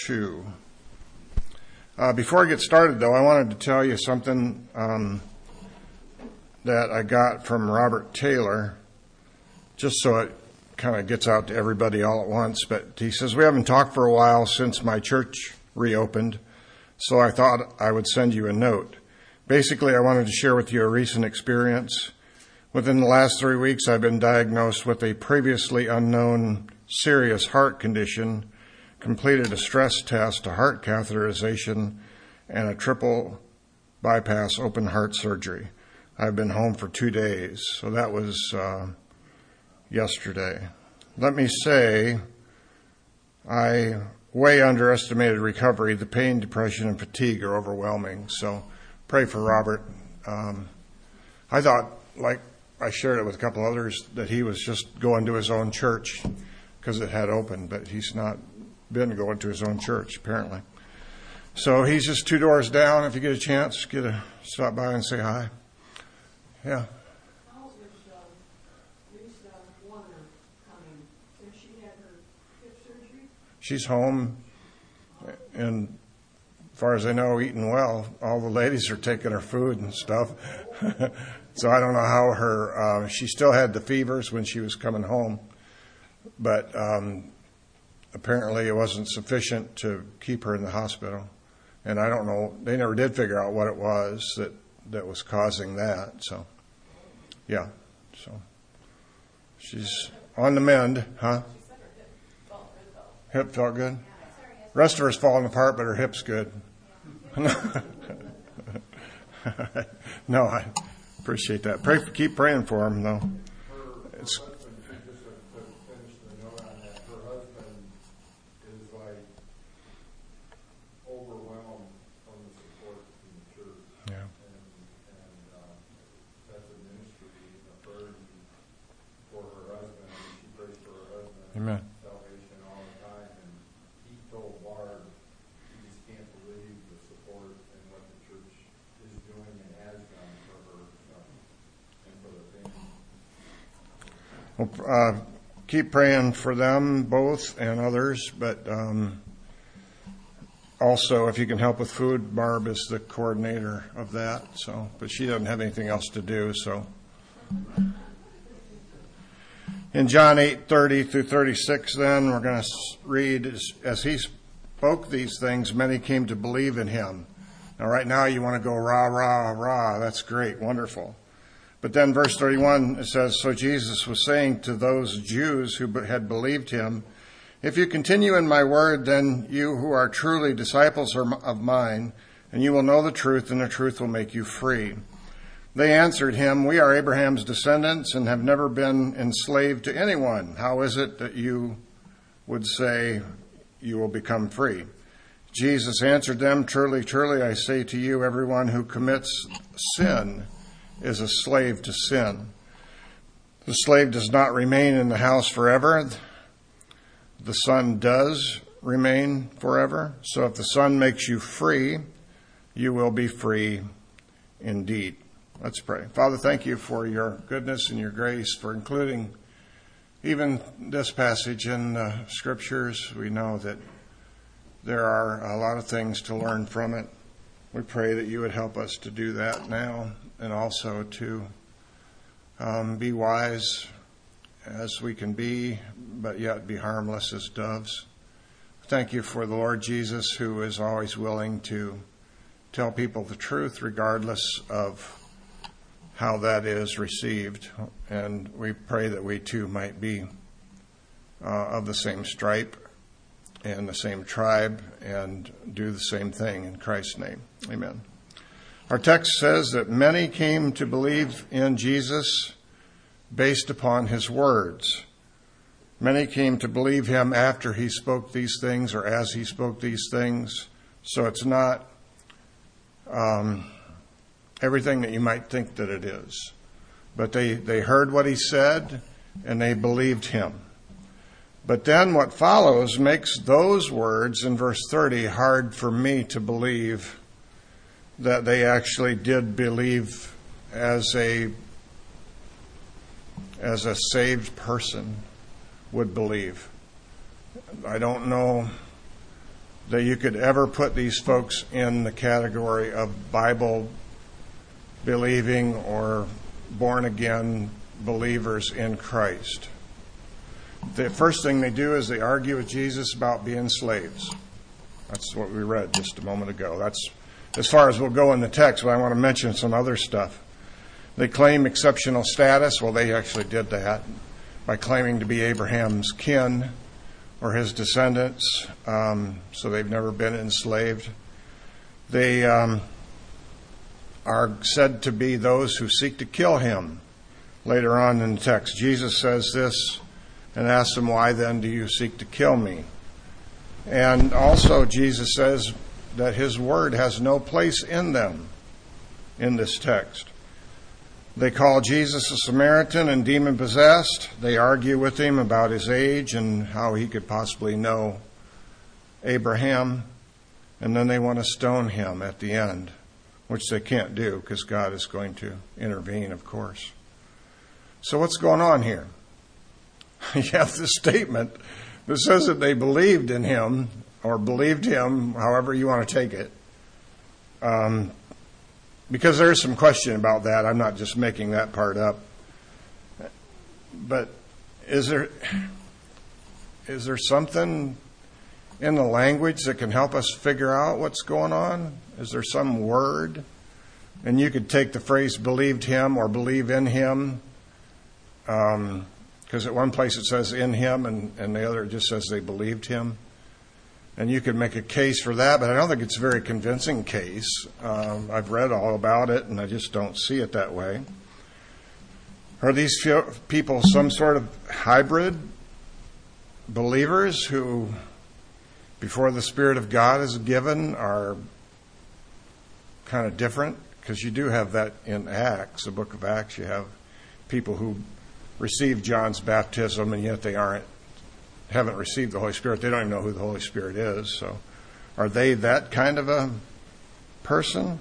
2. Before I get started, though, I wanted to tell you something that I got from Robert Taylor, just so it kind of gets out to everybody all at once. But he says, we haven't talked for a while since my church reopened, so I thought I would send you a note. Basically, I wanted to share with you a recent experience. Within the last 3 weeks, I've been diagnosed with a previously unknown serious heart condition, completed a stress test, a heart catheterization, and a triple bypass open heart surgery. I've been home for 2 days, so that was yesterday. Let me say, I way underestimated recovery. The pain, depression, and fatigue are overwhelming, so pray for Robert. I thought, like I shared it with a couple others, that he was just going to his own church because it had opened, but he's not been going to his own church, apparently. So he's just 2 doors down. If you get a chance, stop by and say hi. Yeah. How is Lisa Warner coming? Since she had her hip surgery? She's home, and as far as I know, eating well. All the ladies are taking her food and stuff. So I don't know how her, she still had the fevers when she was coming home, but apparently it wasn't sufficient to keep her in the hospital. And I don't know, they never did figure out what it was that was causing that. So, yeah, so she's on the mend, huh? Hip felt good? Rest of her's falling apart, but her hip's good. No, I appreciate that. Keep praying for him, though. It's, Amen. Salvation all the time, and he told Barb he just can't believe the support and what the church is doing and has done for her and for the family. Well, keep praying for them both and others, but also if you can help with food, Barb is the coordinator of that. So, but she doesn't have anything else to do, so. In John 8:30 through 36, then, we're going to read, as he spoke these things, many came to believe in him. Now, right now, you want to go rah, rah, rah. That's great, wonderful. But then verse 31, it says, so Jesus was saying to those Jews who had believed him, if you continue in my word, then you who are truly disciples of mine, and you will know the truth, and the truth will make you free. They answered him, we are Abraham's descendants and have never been enslaved to anyone. How is it that you would say you will become free? Jesus answered them, truly, truly, I say to you, everyone who commits sin is a slave to sin. The slave does not remain in the house forever. The Son does remain forever. So if the Son makes you free, you will be free indeed. Let's pray. Father, thank you for your goodness and your grace, for including even this passage in the Scriptures. We know that there are a lot of things to learn from it. We pray that you would help us to do that now, and also to be wise as we can be, but yet be harmless as doves. Thank you for the Lord Jesus, who is always willing to tell people the truth regardless of how that is received, and we pray that we too might be of the same stripe and the same tribe and do the same thing in Christ's name. Amen. Our text says that many came to believe in Jesus based upon his words. Many came to believe him after he spoke these things or as he spoke these things. So it's not everything that you might think that it is. But they heard what he said, and they believed him. But then what follows makes those words in verse 30 hard for me to believe that they actually did believe as a saved person would believe. I don't know that you could ever put these folks in the category of Bible believing or born again believers in Christ. The first thing they do is they argue with Jesus about being slaves. That's what we read just a moment ago. That's as far as we'll go in the text, but I want to mention some other stuff. They claim exceptional status. Well, they actually did that by claiming to be Abraham's kin or his descendants, so they've never been enslaved. They are said to be those who seek to kill him. Later on in the text, Jesus says this and asks them, "Why then do you seek to kill me?" And also Jesus says that his word has no place in them in this text. They call Jesus a Samaritan and demon-possessed. They argue with him about his age and how he could possibly know Abraham. And then they want to stone him at the end, which they can't do because God is going to intervene, of course. So what's going on here? You have this statement that says that they believed in him, or believed him, however you want to take it. Because there's some question about that. I'm not just making that part up. But is there something in the language that can help us figure out what's going on? Is there some word? And you could take the phrase believed him or believe in him. Because at one place it says in him and the other it just says they believed him. And you could make a case for that, but I don't think it's a very convincing case. I've read all about it, and I just don't see it that way. Are these people some sort of hybrid believers who, before the Spirit of God is given, are kind of different? Because you do have that in Acts, the book of Acts. You have people who receive John's baptism, and yet they haven't received the Holy Spirit. They don't even know who the Holy Spirit is. So are they that kind of a person?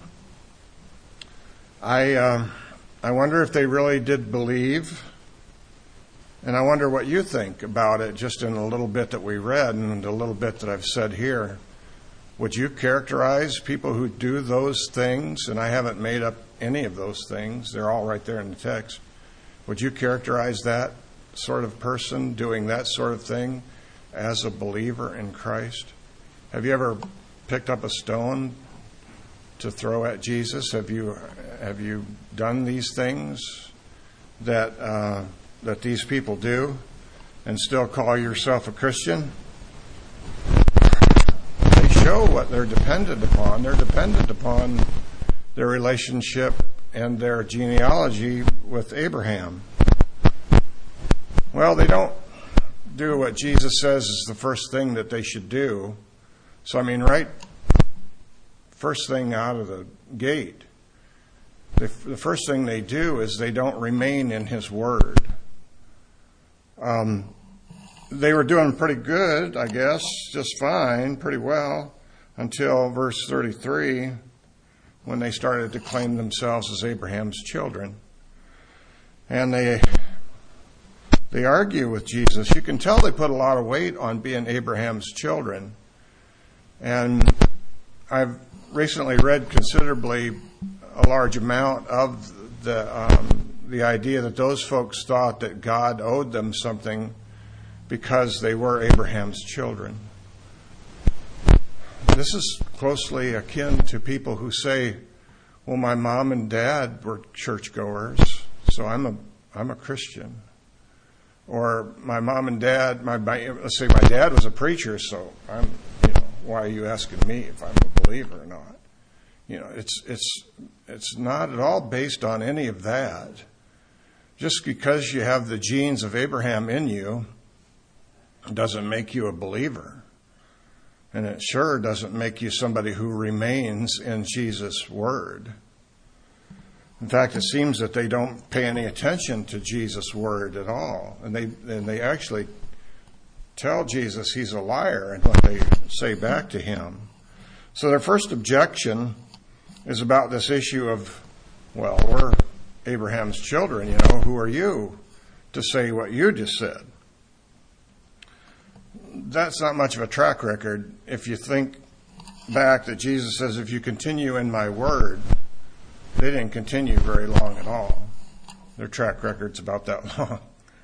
I wonder if they really did believe. And I wonder what you think about it just in a little bit that we read and a little bit that I've said here. Would you characterize people who do those things? And I haven't made up any of those things. They're all right there in the text. Would you characterize that sort of person doing that sort of thing as a believer in Christ? Have you ever picked up a stone to throw at Jesus? Have you done these things that these people do and still call yourself a Christian? They show what they're dependent upon. They're dependent upon their relationship and their genealogy with Abraham. Well, they don't do what Jesus says is the first thing that they should do. So, right first thing out of the gate, the first thing they do is they don't remain in his word. They were doing pretty good, I guess, just fine, pretty well, until verse 33, when they started to claim themselves as Abraham's children. And they argue with Jesus. You can tell they put a lot of weight on being Abraham's children. And I've recently read considerably a large amount of the idea that those folks thought that God owed them something because they were Abraham's children. This is closely akin to people who say, well, my mom and dad were churchgoers, so I'm a Christian. Or my mom and dad, let's say my dad was a preacher, so why are you asking me if I'm a believer or not? It's not at all based on any of that. Just because you have the genes of Abraham in you doesn't make you a believer. And it sure doesn't make you somebody who remains in Jesus' word. In fact, it seems that they don't pay any attention to Jesus' word at all. And they actually tell Jesus he's a liar in what they say back to him. So their first objection is about this issue of, well, we're Abraham's children, who are you to say what you just said? that's not much of a track record. If you think back that Jesus says, if you continue in my word, they didn't continue very long at all. Their track record's about that long.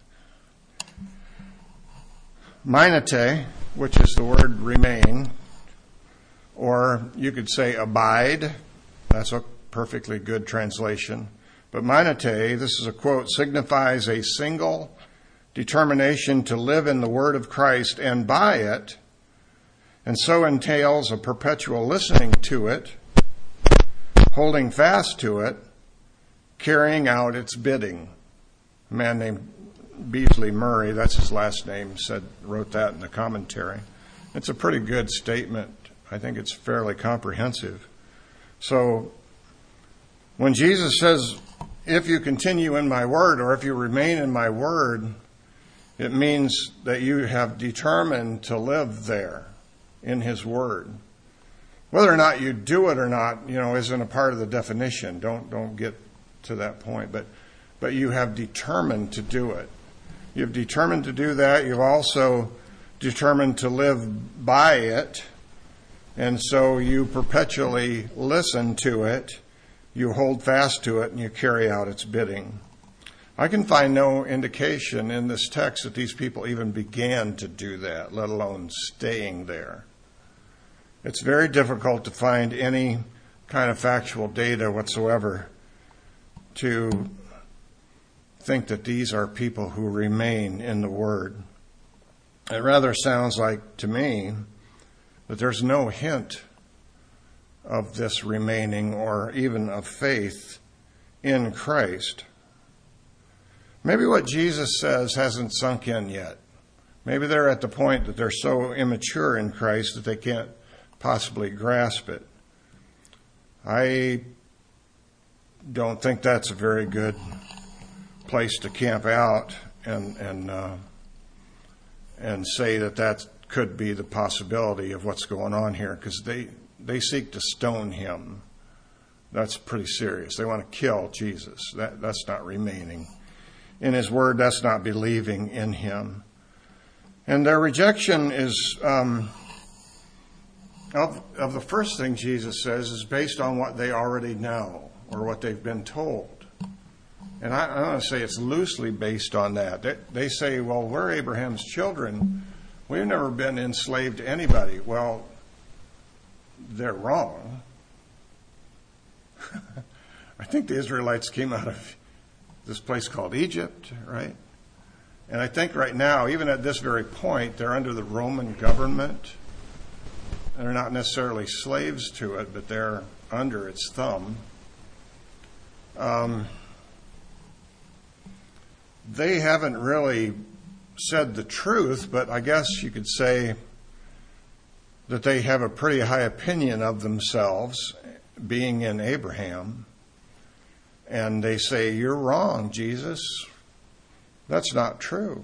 Mainete, which is the word remain, or you could say abide. That's a perfectly good translation. But mainete, this is a quote, signifies a single determination to live in the word of Christ and by it, and so entails a perpetual listening to it, holding fast to it, carrying out its bidding. A man named Beasley Murray, that's his last name, wrote that in the commentary. It's a pretty good statement. I think it's fairly comprehensive. So when Jesus says, if you continue in my word, or if you remain in my word, it means that you have determined to live there in his word. Whether or not you do it or not, isn't a part of the definition. Don't get to that point. But you have determined to do it. You've determined to do that. You've also determined to live by it. And so you perpetually listen to it, you hold fast to it, and you carry out its bidding. I can find no indication in this text that these people even began to do that, let alone staying there. It's very difficult to find any kind of factual data whatsoever to think that these are people who remain in the Word. It rather sounds like, to me, that there's no hint of this remaining or even of faith in Christ. Maybe what Jesus says hasn't sunk in yet. Maybe they're at the point that they're so immature in Christ that they can't possibly grasp it. I don't think that's a very good place to camp out and say that could be the possibility of what's going on here, because they seek to stone him. That's pretty serious. They want to kill Jesus. That's not remaining in his word. That's not believing in him. And their rejection is of the first thing Jesus says is based on what they already know or what they've been told. And I want to say it's loosely based on that. They say, well, we're Abraham's children. We've never been enslaved to anybody. Well, they're wrong. I think the Israelites came out of this place called Egypt, right? And I think right now, even at this very point, they're under the Roman government. They're not necessarily slaves to it, but they're under its thumb. They haven't really said the truth, but I guess you could say that they have a pretty high opinion of themselves being in Abraham. And they say, you're wrong, Jesus. That's not true.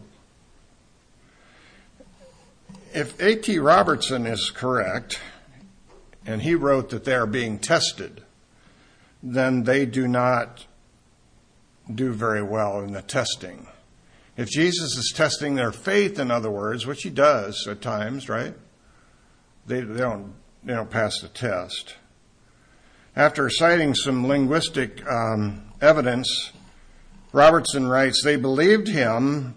If A.T. Robertson is correct, and he wrote that they are being tested, then they do not do very well in the testing. If Jesus is testing their faith, in other words, which he does at times, right? They don't pass the test. After citing some linguistic evidence, Robertson writes, they believed him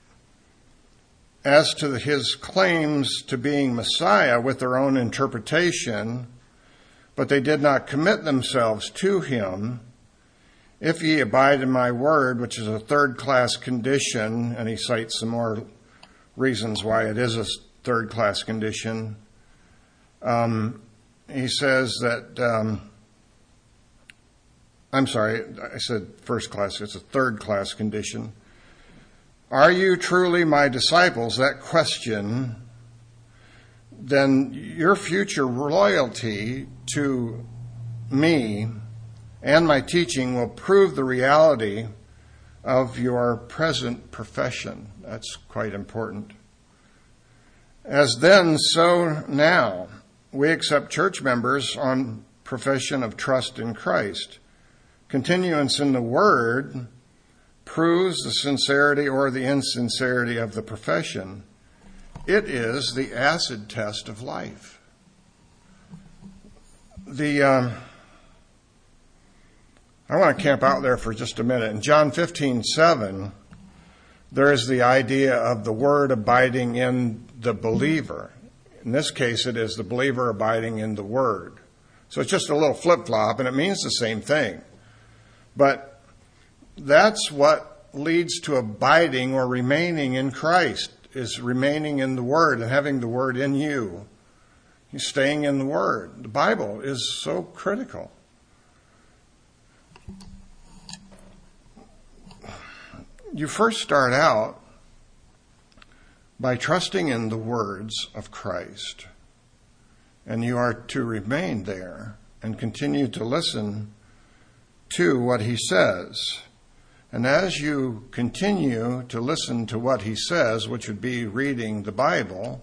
as to his claims to being Messiah with their own interpretation, but they did not commit themselves to him. If ye abide in my word, which is a third-class condition, and he cites some more reasons why it is a third-class condition. He says that, I'm sorry, I said first class, it's a third-class condition. Are you truly my disciples? That question, then your future loyalty to me and my teaching will prove the reality of your present profession. That's quite important. As then, so now, we accept church members on profession of trust in Christ. Continuance in the Word proves the sincerity or the insincerity of the profession. It is the acid test of life. I want to camp out there for just a minute. In John 15:7, there is the idea of the Word abiding in the believer. In this case, it is the believer abiding in the Word. So it's just a little flip-flop, and it means the same thing. But that's what leads to abiding or remaining in Christ, is remaining in the Word and having the Word in you. You're staying in the Word. The Bible is so critical. You first start out by trusting in the words of Christ, and you are to remain there and continue to listen to what he says. And as you continue to listen to what he says, which would be reading the Bible,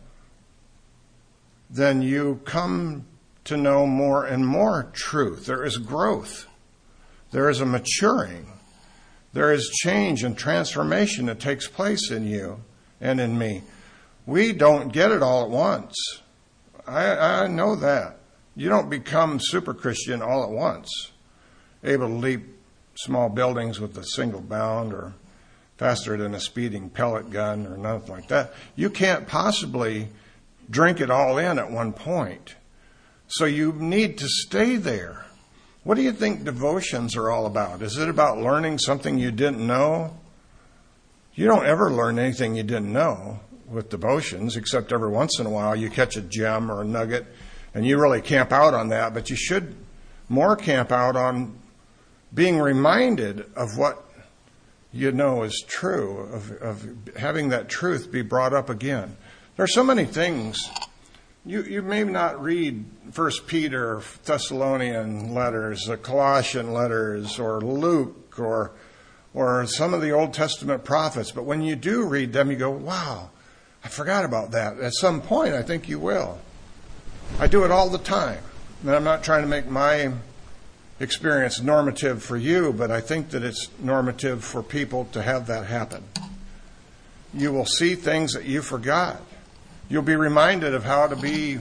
then you come to know more and more truth. There is growth. There is a maturing. There is change and transformation that takes place in you and in me. We don't get it all at once. I know that. You don't become super Christian all at once, able to leap small buildings with a single bound or faster than a speeding pellet gun or nothing like that. You can't possibly drink it all in at one point. So you need to stay there. What do you think devotions are all about? Is it about learning something you didn't know? You don't ever learn anything you didn't know with devotions, except every once in a while you catch a gem or a nugget, and you really camp out on that. But you should more camp out on being reminded of what you know is true, of having that truth be brought up again. There are so many things. You may not read 1 Peter, Thessalonian letters, the Colossian letters, or Luke, or some of the Old Testament prophets, but when you do read them, you go, wow, I forgot about that. At some point, I think you will. I do it all the time. And I'm not trying to make my experience normative for you, but I think that it's normative for people to have that happen. You will see things that you forgot. You'll be reminded of how to be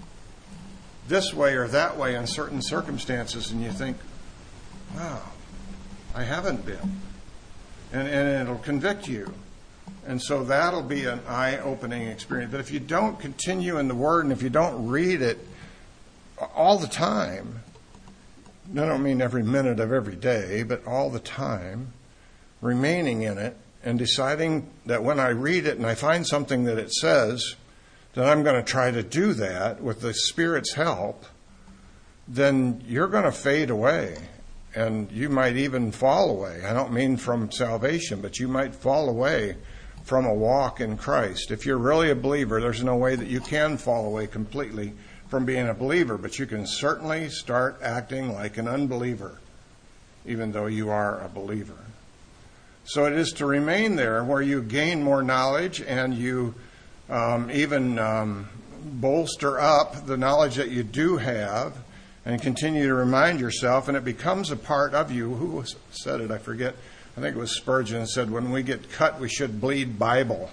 this way or that way in certain circumstances, and you think, wow, I haven't been. And it'll convict you. And so that'll be an eye-opening experience. But if you don't continue in the Word and if you don't read it all the time, I don't mean every minute of every day, but all the time, remaining in it and deciding that when I read it and I find something that it says, that I'm going to try to do that with the Spirit's help, then you're going to fade away. And you might even fall away. I don't mean from salvation, but you might fall away from a walk in Christ. If you're really a believer, there's no way that you can fall away completely from being a believer, but you can certainly start acting like an unbeliever, even though you are a believer. So it is to remain there where you gain more knowledge and you even bolster up the knowledge that you do have and continue to remind yourself, and it becomes a part of you. Who said it? I forget. I think it was Spurgeon said, when we get cut, we should bleed Bible.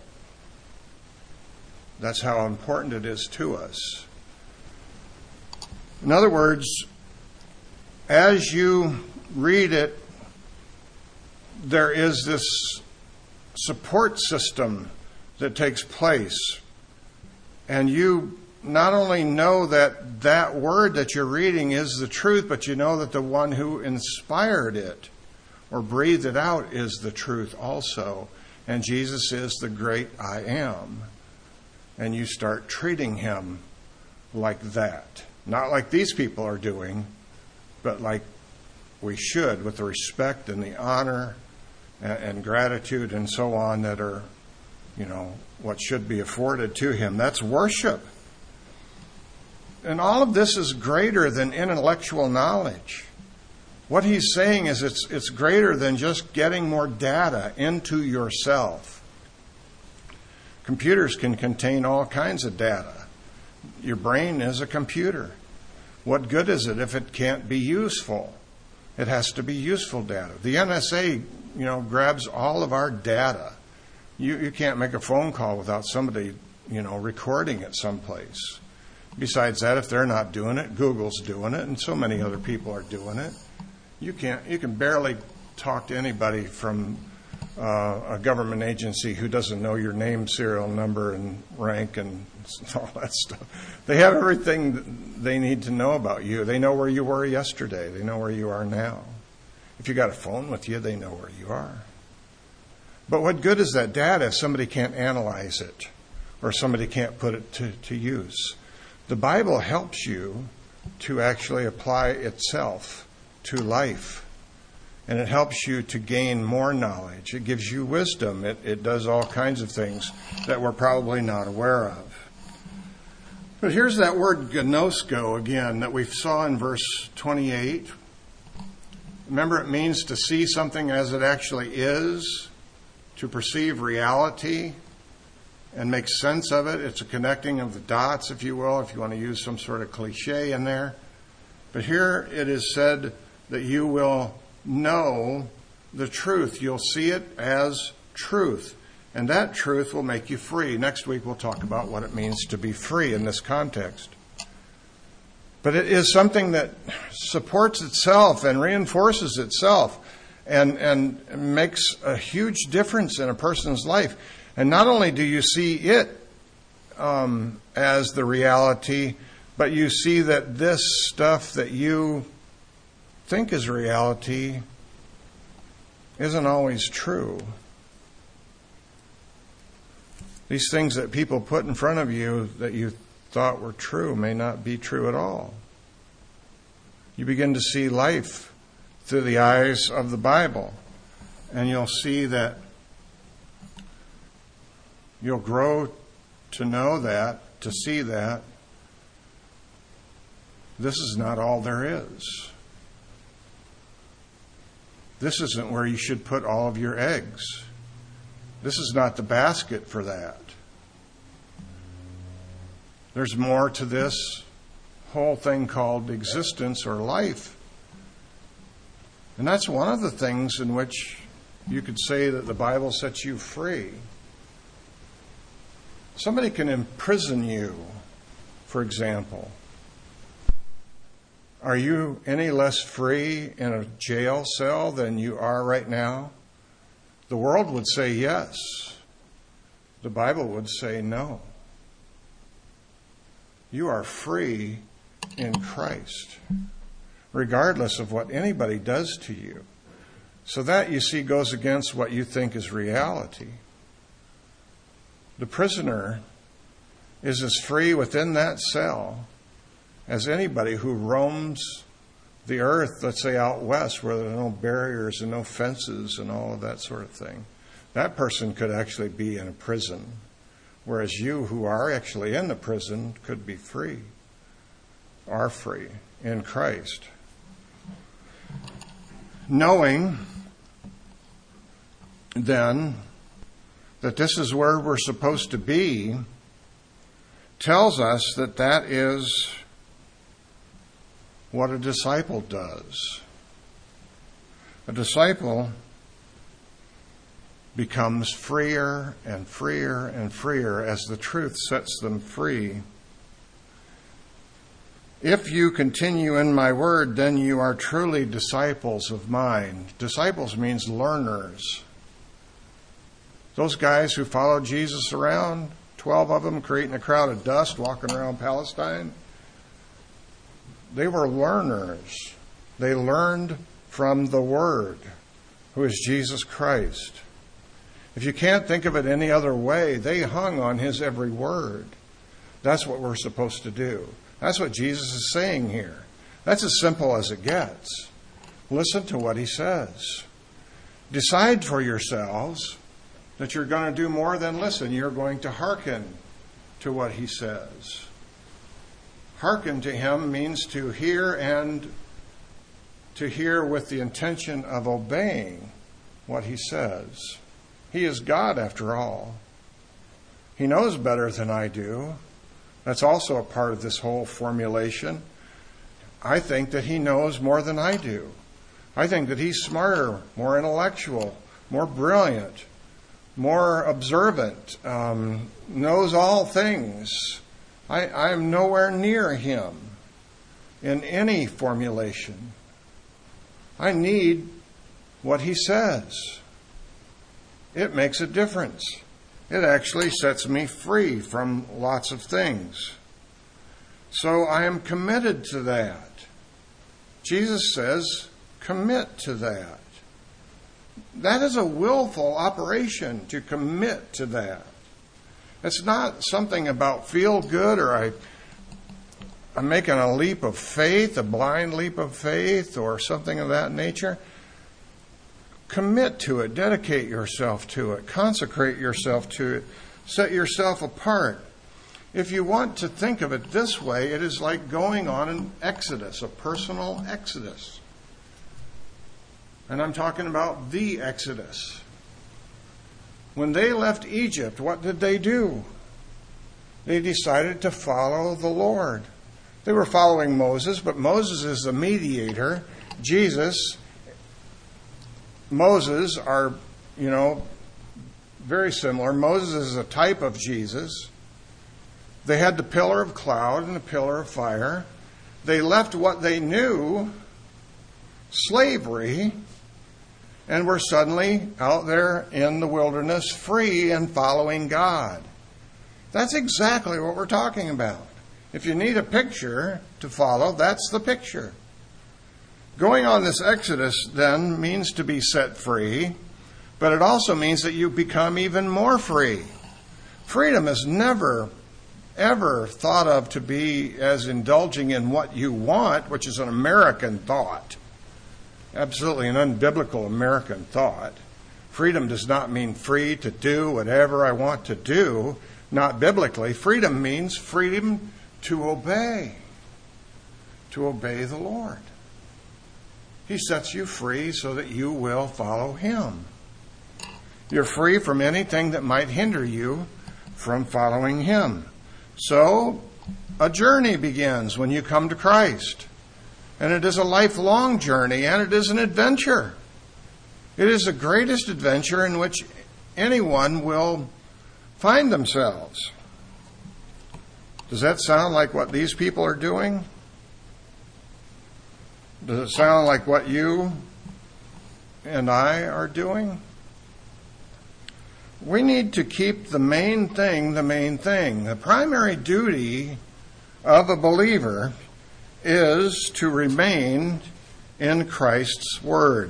That's how important it is to us. In other words, as you read it, there is this support system that takes place. And you not only know that that word that you're reading is the truth, but you know that the one who inspired it or breathed it out is the truth also. And Jesus is the great I am. And you start treating him like that. Not like these people are doing, but like we should, with the respect and the honor and gratitude and so on that are, what should be afforded to him. That's worship. And all of this is greater than intellectual knowledge. What he's saying is it's greater than just getting more data into yourself. Computers can contain all kinds of data. Your brain is a computer. What good is it if it can't be useful? It has to be useful data. The NSA, grabs all of our data. You can't make a phone call without somebody recording it someplace. Besides that, if they're not doing it, Google's doing it, and so many other people are doing it. You can barely talk to anybody from a government agency who doesn't know your name, serial number, and rank, and all that stuff. They have everything they need to know about you. They know where you were yesterday. They know where you are now. If you got a phone with you, they know where you are. But what good is that data if somebody can't analyze it or somebody can't put it to use? The Bible helps you to actually apply itself to life. And it helps you to gain more knowledge. It gives you wisdom. It does all kinds of things that we're probably not aware of. But here's that word gnosko again that we saw in verse 28. Remember, it means to see something as it actually is, to perceive reality and make sense of it. It's a connecting of the dots, if you will, if you want to use some sort of cliche in there. But here it is said that you will know the truth. You'll see it as truth. And that truth will make you free. Next week we'll talk about what it means to be free in this context. But it is something that supports itself and reinforces itself and makes a huge difference in a person's life. And not only do you see it as the reality, but you see that this stuff that you think is reality isn't always true. These things that people put in front of you that you thought were true may not be true at all. You begin to see life through the eyes of the Bible, and you'll see that you'll grow to know that, to see that this is not all there is. This isn't where you should put all of your eggs. This is not the basket for that. There's more to this whole thing called existence or life. And that's one of the things in which you could say that the Bible sets you free. Somebody can imprison you, for example. Are you any less free in a jail cell than you are right now? The world would say yes. The Bible would say no. You are free in Christ, regardless of what anybody does to you. So that, you see, goes against what you think is reality. The prisoner is as free within that cell as anybody who roams the earth, let's say out west, where there are no barriers and no fences and all of that sort of thing. That person could actually be in a prison, whereas you who are actually in the prison could be free, are free in Christ. Knowing, then, that this is where we're supposed to be, tells us that that is what a disciple does. A disciple becomes freer and freer and freer as the truth sets them free. If you continue in my word, then you are truly disciples of mine. Disciples means learners. Those guys who followed Jesus around, 12 of them creating a crowd of dust walking around Palestine, they were learners. They learned from the Word, who is Jesus Christ. If you can't think of it any other way, they hung on His every word. That's what we're supposed to do. That's what Jesus is saying here. That's as simple as it gets. Listen to what He says. Decide for yourselves that you're going to do more than listen. You're going to hearken to what He says. Hearken to Him means to hear, and to hear with the intention of obeying what He says. He is God, after all. He knows better than I do. That's also a part of this whole formulation. I think that He knows more than I do. I think that He's smarter, more intellectual, more brilliant, more observant, knows all things. I am nowhere near him in any formulation. I need what he says. It makes a difference. It actually sets me free from lots of things. So I am committed to that. Jesus says, commit to that. That is a willful operation, to commit to that. It's not something about feel good, or I'm making a leap of faith, a blind leap of faith, or something of that nature. Commit to it, dedicate yourself to it, consecrate yourself to it, set yourself apart. If you want to think of it this way, it is like going on an exodus, a personal exodus. And I'm talking about the Exodus. When they left Egypt, what did they do? They decided to follow the Lord. They were following Moses, but Moses is the mediator. Moses are, very similar. Moses is a type of Jesus. They had the pillar of cloud and the pillar of fire. They left what they knew, slavery, and were suddenly out there in the wilderness, free and following God. That's exactly what we're talking about. If you need a picture to follow, that's the picture. Going on this exodus, then, means to be set free, but it also means that you become even more free. Freedom is never, ever thought of to be as indulging in what you want, which is an American thought. Absolutely an unbiblical American thought. Freedom does not mean free to do whatever I want to do. Not biblically. Freedom means freedom to obey the Lord. He sets you free so that you will follow him. You're free from anything that might hinder you from following him. So, a journey begins when you come to Christ. And it is a lifelong journey, and it is an adventure. It is the greatest adventure in which anyone will find themselves. Does that sound like what these people are doing? Does it sound like what you and I are doing? We need to keep the main thing the main thing. The primary duty of a believer is to remain in Christ's Word.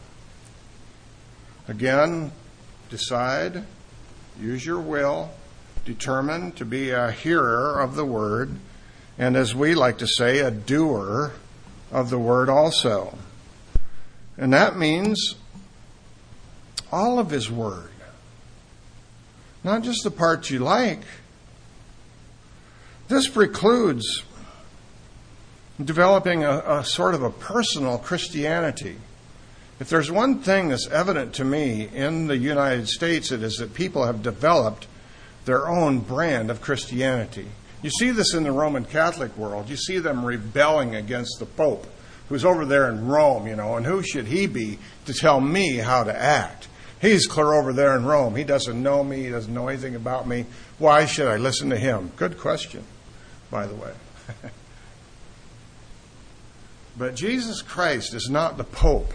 Again, decide, use your will, determine to be a hearer of the Word, and as we like to say, a doer of the Word also. And that means all of His Word. Not just the parts you like. This precludes developing a sort of a personal Christianity. If there's one thing that's evident to me in the United States, it is that people have developed their own brand of Christianity. You see this in the Roman Catholic world. You see them rebelling against the Pope, who's over there in Rome, and who should he be to tell me how to act? He's clear over there in Rome. He doesn't know me. He doesn't know anything about me. Why should I listen to him? Good question, by the way. But Jesus Christ is not the Pope.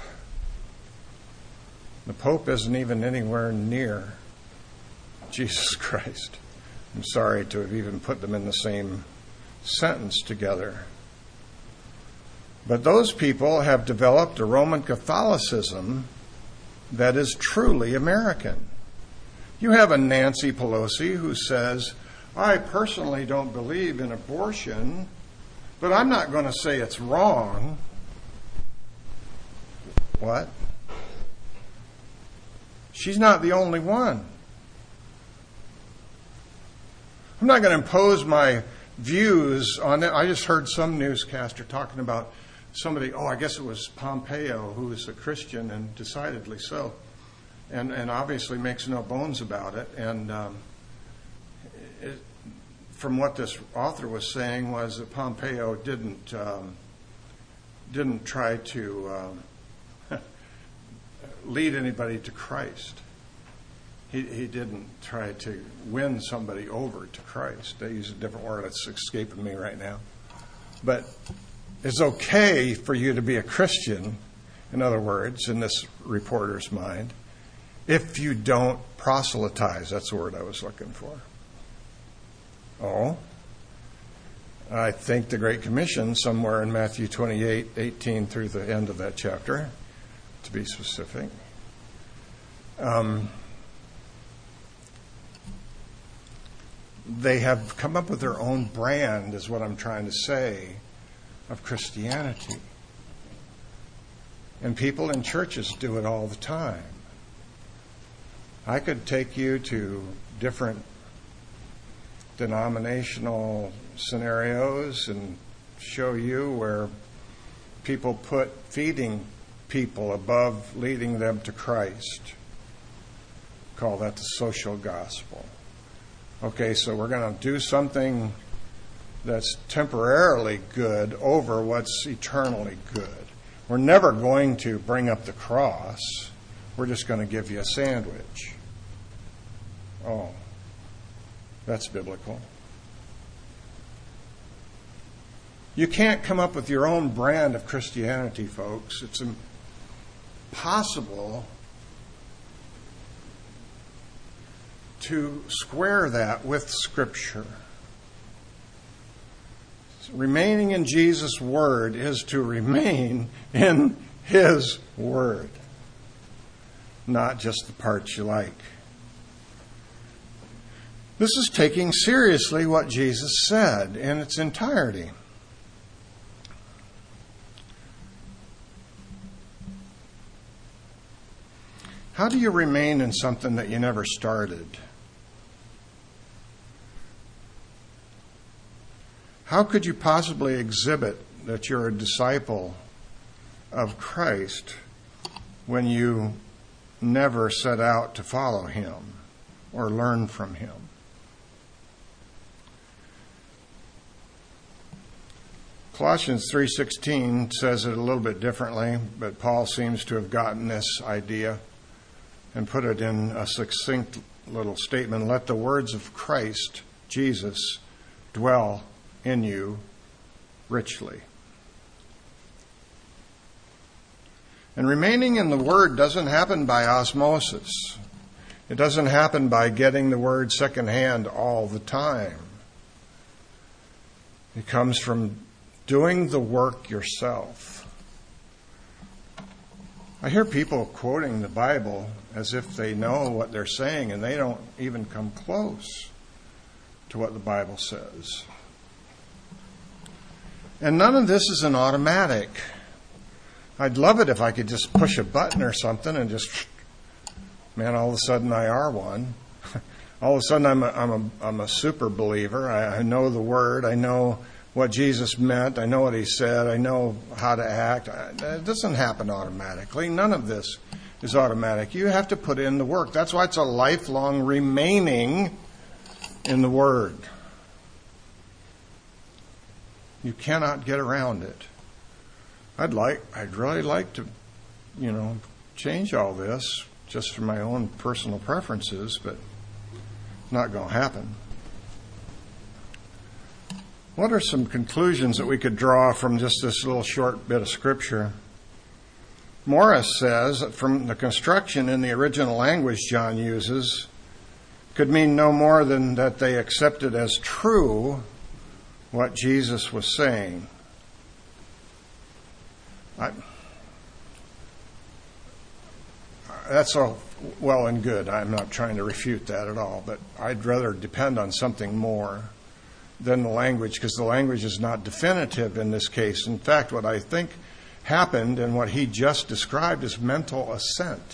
The Pope isn't even anywhere near Jesus Christ. I'm sorry to have even put them in the same sentence together. But those people have developed a Roman Catholicism that is truly American. You have a Nancy Pelosi who says, I personally don't believe in abortion, but I'm not going to say it's wrong. What? She's not the only one. I'm not going to impose my views on it. I just heard some newscaster talking about somebody, I guess it was Pompeo, who is a Christian, and decidedly so, and obviously makes no bones about it. And from what this author was saying was that Pompeo didn't try to lead anybody to Christ. He didn't try to win somebody over to Christ. I use a different word that's escaping me right now. But it's okay for you to be a Christian, in other words, in this reporter's mind, if you don't proselytize. That's the word I was looking for. Oh, I think the Great Commission, somewhere in Matthew 28:18 through the end of that chapter, to be specific. They have come up with their own brand, is what I'm trying to say, of Christianity. And people in churches do it all the time. I could take you to different denominational scenarios and show you where people put feeding people above leading them to Christ. Call that the social gospel. Okay, so we're going to do something that's temporarily good over what's eternally good. We're never going to bring up the cross. We're just going to give you a sandwich. Oh, that's biblical. You can't come up with your own brand of Christianity, folks. It's impossible to square that with Scripture. Remaining in Jesus' Word is to remain in His Word, not just the parts you like. This is taking seriously what Jesus said in its entirety. How do you remain in something that you never started? How could you possibly exhibit that you're a disciple of Christ when you never set out to follow Him or learn from Him? Colossians 3:16 says it a little bit differently, but Paul seems to have gotten this idea and put it in a succinct little statement. Let the words of Christ Jesus dwell in you richly. And remaining in the Word doesn't happen by osmosis. It doesn't happen by getting the Word secondhand all the time. It comes from doing the work yourself. I hear people quoting the Bible as if they know what they're saying, and they don't even come close to what the Bible says. And none of this is an automatic. I'd love it if I could just push a button or something and just, man, all of a sudden I are one. All of a sudden I'm a super believer. I know the Word. I know what Jesus meant. I know what He said. I know how to act. It doesn't happen automatically. None of this is automatic. You have to put in the work. That's why it's a lifelong remaining in the Word. You cannot get around it. I'd really like to, change all this just for my own personal preferences, but not going to happen. What are some conclusions that we could draw from just this little short bit of Scripture? Morris says that from the construction in the original language John uses could mean no more than that they accepted as true what Jesus was saying. That's all well and good. I'm not trying to refute that at all, but I'd rather depend on something more than the language, because the language is not definitive in this case. In fact, what I think happened and what he just described is mental assent.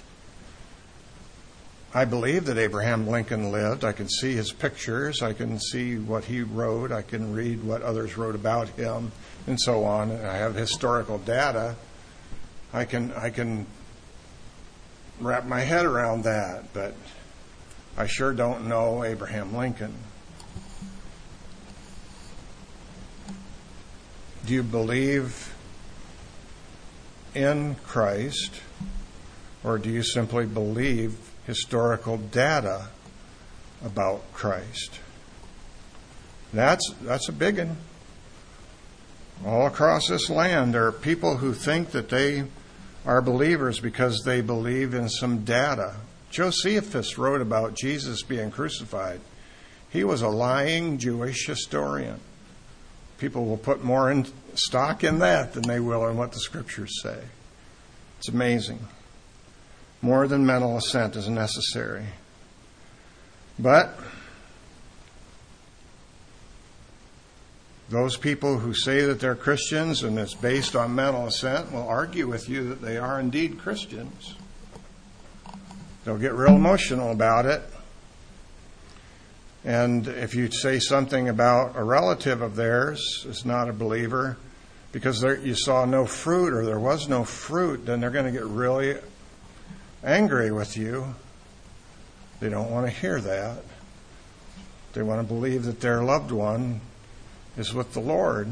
I believe that Abraham Lincoln lived. I can see his pictures. I can see what he wrote. I can read what others wrote about him and so on. And I have historical data. I can wrap my head around that, but I sure don't know Abraham Lincoln. Do you believe in Christ, or do you simply believe historical data about Christ. That's a big one. All across this land, there are people who think that they are believers because they believe in some data. Josephus wrote about Jesus being crucified. He was a lying Jewish historian. People will put more in stock in that than they will in what the Scriptures say. It's amazing. More than mental assent is necessary. But those people who say that they're Christians and it's based on mental assent will argue with you that they are indeed Christians. They'll get real emotional about it. And if you say something about a relative of theirs is not a believer because you saw no fruit or there was no fruit, then they're going to get really angry with you. They don't want to hear that. They want to believe that their loved one is with the Lord.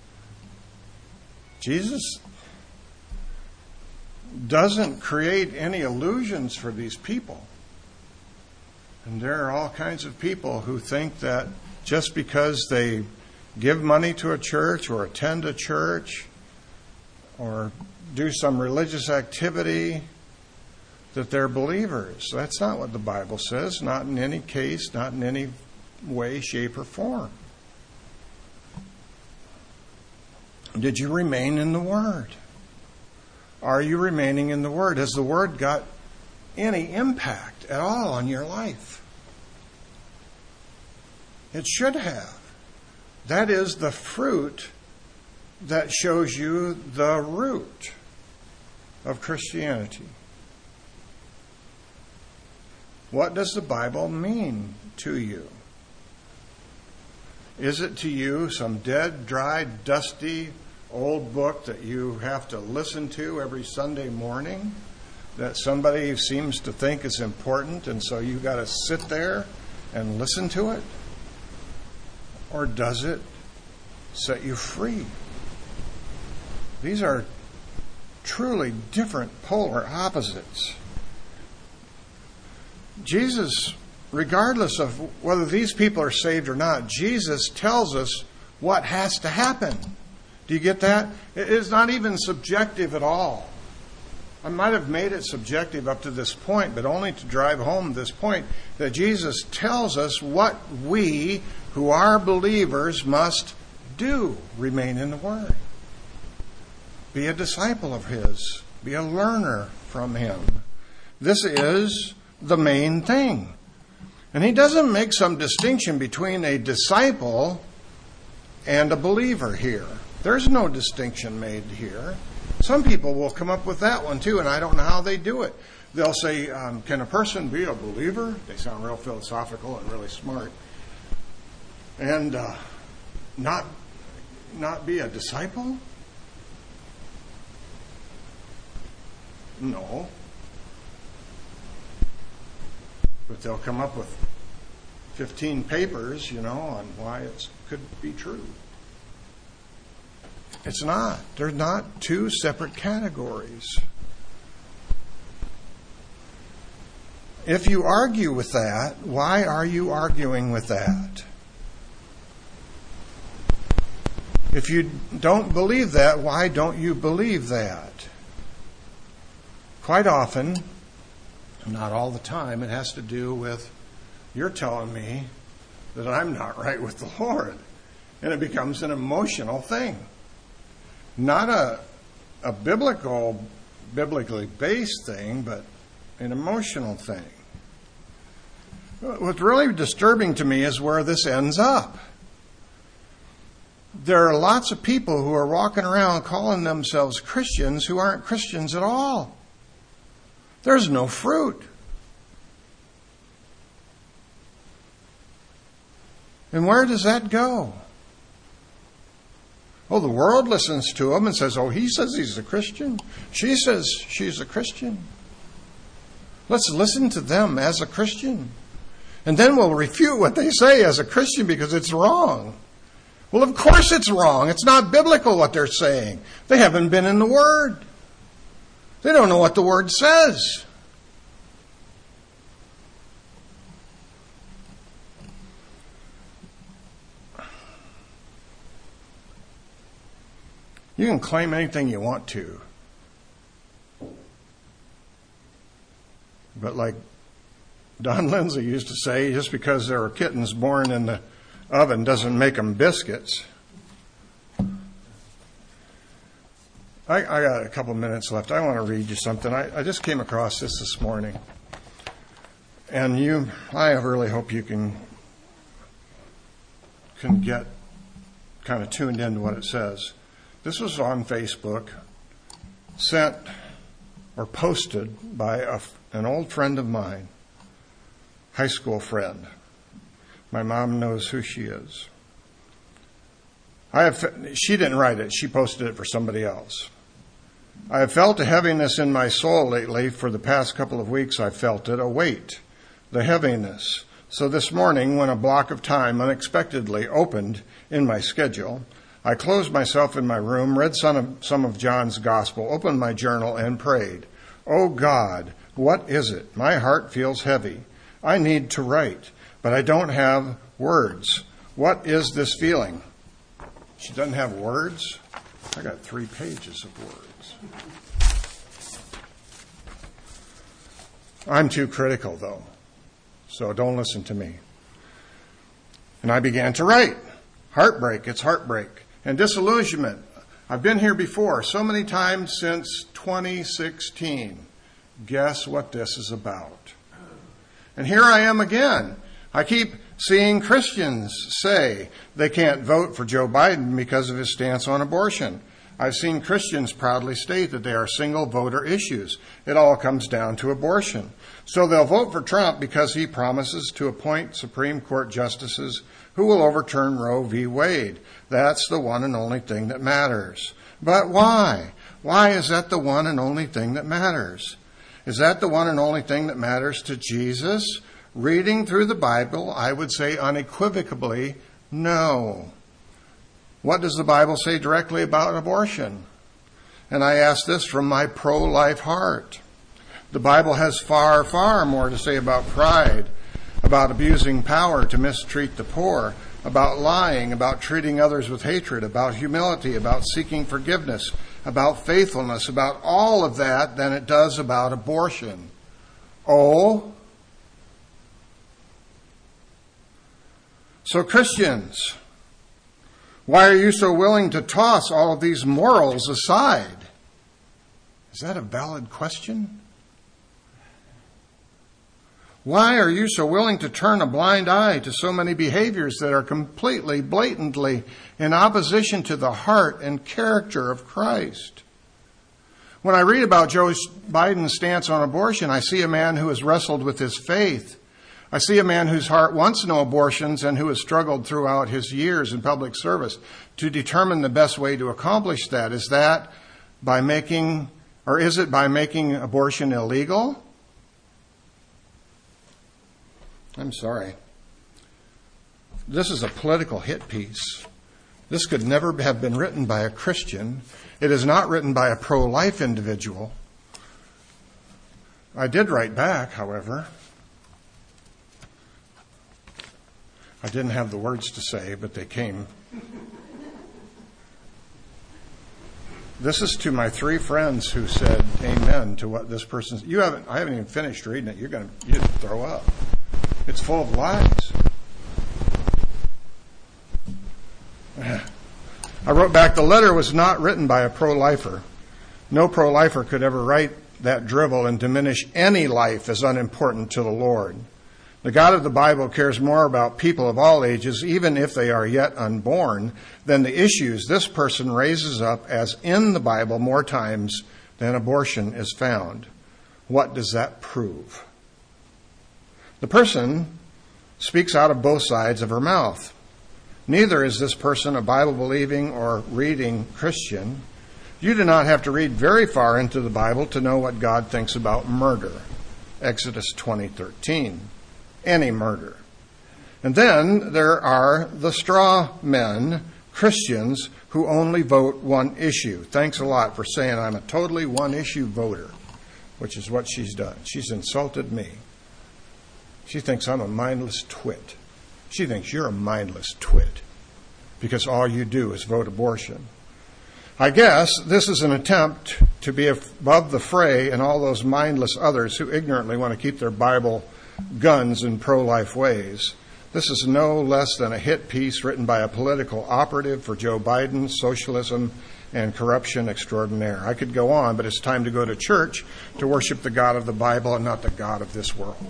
Jesus doesn't create any illusions for these people. And there are all kinds of people who think that just because they give money to a church or attend a church or do some religious activity that they're believers. That's not what the Bible says, not in any case, not in any way, shape, or form. Did you remain in the Word? Are you remaining in the Word? Has the Word got any impact at all on your life? It should have. That is the fruit that shows you the root of Christianity. What does the Bible mean to you? Is it to you some dead, dry, dusty, old book that you have to listen to every Sunday morning that somebody seems to think is important and so you've got to sit there and listen to it? Or does it set you free? These are truly different polar opposites. Jesus, regardless of whether these people are saved or not, Jesus tells us what has to happen. Do you get that? It is not even subjective at all. I might have made it subjective up to this point, but only to drive home this point that Jesus tells us what we who are believers must do. Remain in the Word. Be a disciple of His. Be a learner from Him. This is the main thing. And He doesn't make some distinction between a disciple and a believer here. There's no distinction made here. Some people will come up with that one too, and I don't know how they do it. They'll say, can a person be a believer? They sound real philosophical and really smart. And not be a disciple? No. But they'll come up with 15 papers, on why it could be true. It's not. They're not two separate categories. If you argue with that, why are you arguing with that? If you don't believe that, why don't you believe that? Quite often, not all the time, it has to do with you're telling me that I'm not right with the Lord. And it becomes an emotional thing. Not a biblically based thing, but an emotional thing. What's really disturbing to me is where this ends up. There are lots of people who are walking around calling themselves Christians who aren't Christians at all. There's no fruit. And where does that go? Oh, the world listens to him and says, oh, he says he's a Christian. She says she's a Christian. Let's listen to them as a Christian. And then we'll refute what they say as a Christian because it's wrong. Well, of course it's wrong. It's not biblical what they're saying. They haven't been in the Word. They don't know what the Word says. You can claim anything you want to. But like Don Lindsay used to say, just because there are kittens born in the oven doesn't make them biscuits. I got a couple minutes left. I want to read you something. I just came across this morning. And I really hope you can get kind of tuned into what it says. This was on Facebook, sent or posted by an old friend of mine, high school friend. My mom knows who she is. She didn't write it. She posted it for somebody else. I have felt a heaviness in my soul lately. For the past couple of weeks, I've felt it, a weight, the heaviness. So this morning, when a block of time unexpectedly opened in my schedule, I closed myself in my room, read some of John's Gospel, opened my journal, and prayed. Oh God, what is it? My heart feels heavy. I need to write, but I don't have words. What is this feeling? She doesn't have words? I got 3 pages of words. I'm too critical, though, so don't listen to me. And I began to write. Heartbreak, it's heartbreak. And disillusionment. I've been here before so many times since 2016. Guess what this is about? And here I am again. I keep seeing Christians say they can't vote for Joe Biden because of his stance on abortion. I've seen Christians proudly state that they are single voter issues. It all comes down to abortion. So they'll vote for Trump because he promises to appoint Supreme Court justices who will overturn Roe v. Wade. That's the one and only thing that matters. But why? Why is that the one and only thing that matters? Is that the one and only thing that matters to Jesus? Reading through the Bible, I would say unequivocally, no. What does the Bible say directly about abortion? And I ask this from my pro-life heart. The Bible has far, far more to say about pride, about abusing power to mistreat the poor, about lying, about treating others with hatred, about humility, about seeking forgiveness, about faithfulness, about all of that than it does about abortion. Oh, so Christians, why are you so willing to toss all of these morals aside? Is that a valid question? Why are you so willing to turn a blind eye to so many behaviors that are completely, blatantly in opposition to the heart and character of Christ? When I read about Joe Biden's stance on abortion, I see a man who has wrestled with his faith. I see a man whose heart wants no abortions and who has struggled throughout his years in public service to determine the best way to accomplish that. Is it by making abortion illegal? I'm sorry. This is a political hit piece. This could never have been written by a Christian. It is not written by a pro-life individual. I did write back, however. I didn't have the words to say, but they came. This is to my 3 friends who said amen to what this person. I haven't even finished reading it. You'd throw up. It's full of lies. I wrote back, the letter was not written by a pro-lifer. No pro-lifer could ever write that drivel and diminish any life as unimportant to the Lord. The God of the Bible cares more about people of all ages, even if they are yet unborn, than the issues this person raises up as in the Bible more times than abortion is found. What does that prove? The person speaks out of both sides of her mouth. Neither is this person a Bible-believing or reading Christian. You do not have to read very far into the Bible to know what God thinks about murder. Exodus 20:13. Any murder. And then there are the straw men, Christians, who only vote one issue. Thanks a lot for saying I'm a totally one-issue voter, which is what she's done. She's insulted me. She thinks I'm a mindless twit. She thinks you're a mindless twit because all you do is vote abortion. I guess this is an attempt to be above the fray and all those mindless others who ignorantly want to keep their Bible guns in pro-life ways. This is no less than a hit piece written by a political operative for Joe Biden's socialism and corruption extraordinaire. I could go on, but it's time to go to church to worship the God of the Bible and not the God of this world.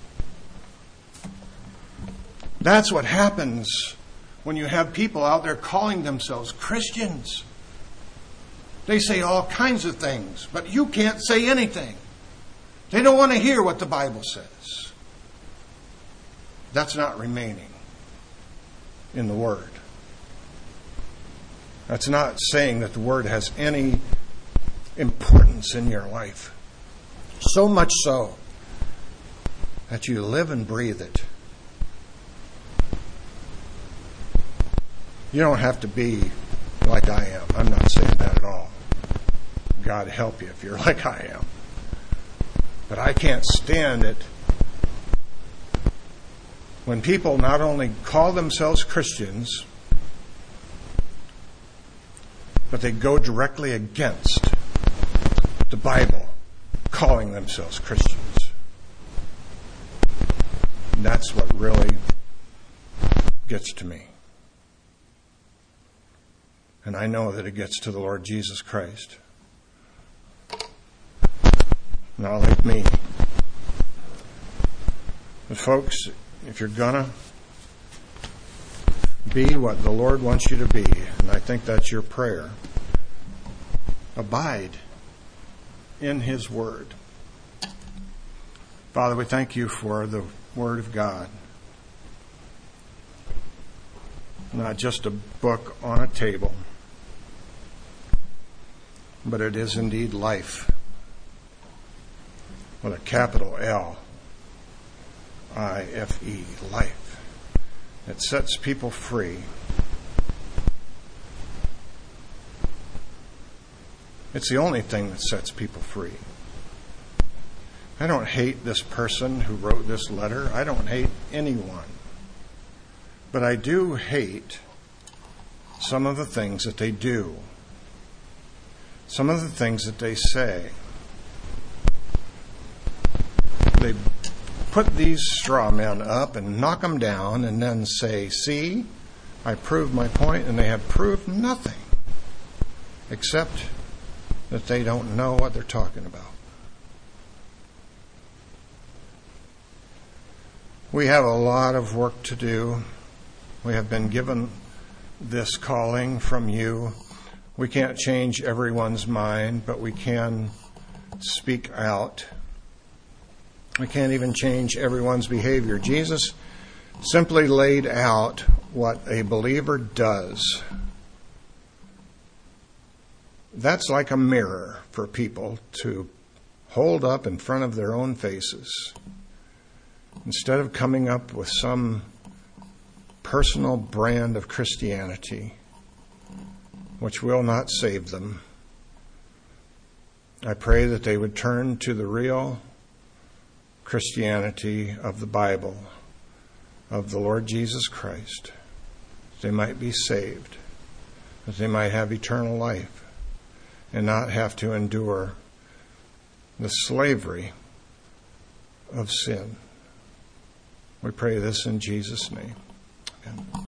That's what happens when you have people out there calling themselves Christians. They say all kinds of things, but you can't say anything. They don't want to hear what the Bible says. That's not remaining in the Word. That's not saying that the Word has any importance in your life. So much so that you live and breathe it. You don't have to be like I am. I'm not saying that at all. God help you if you're like I am. But I can't stand it when people not only call themselves Christians, but they go directly against the Bible, calling themselves Christians. And that's what really gets to me. And I know that it gets to the Lord Jesus Christ. Not like me. But folks, if you're gonna be what the Lord wants you to be, and I think that's your prayer, abide in His Word. Father, we thank you for the Word of God. Not just a book on a table, but it is indeed life. With a capital L-I-F-E, life. It sets people free. It's the only thing that sets people free. I don't hate this person who wrote this letter. I don't hate anyone. But I do hate some of the things that they do. Some of the things that they say. They put these straw men up and knock them down and then say, see, I proved my point, and they have proved nothing except that they don't know what they're talking about. We have a lot of work to do. We have been given this calling from you. We can't change everyone's mind, but we can speak out. We can't even change everyone's behavior. Jesus simply laid out what a believer does. That's like a mirror for people to hold up in front of their own faces. Instead of coming up with some personal brand of Christianity, which will not save them, I pray that they would turn to the real Christianity of the Bible, of the Lord Jesus Christ, that they might be saved, that they might have eternal life, and not have to endure the slavery of sin. We pray this in Jesus' name. Amen.